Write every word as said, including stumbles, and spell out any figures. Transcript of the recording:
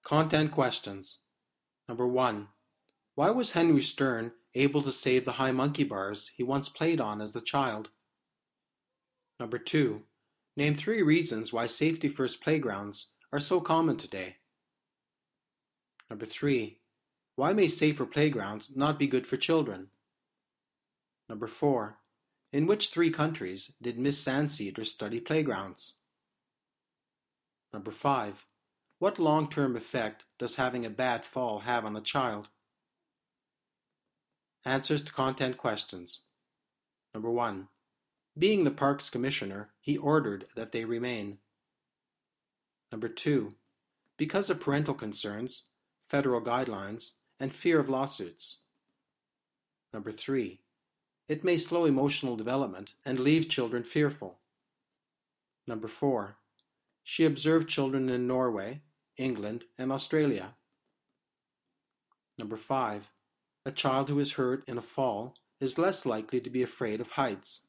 Content questions. Number one. Why was Henry Stern able to save the high monkey bars he once played on as a child? Number two. Name three reasons why safety-first playgrounds are so common today. Number three. Why may safer playgrounds not be good for children? Number four. In which three countries did Miss Sandcedar study playgrounds? Number five. What long-term effect does having a bad fall have on a child? Answers to content questions. Number one. Being the park's commissioner, he ordered that they remain. Number two. Because of parental concerns, federal guidelines, and fear of lawsuits. Number three. It may slow emotional development and leave children fearful. Number four. She observed children in Norway, England, and Australia. Number five. A child who is hurt in a fall is less likely to be afraid of heights.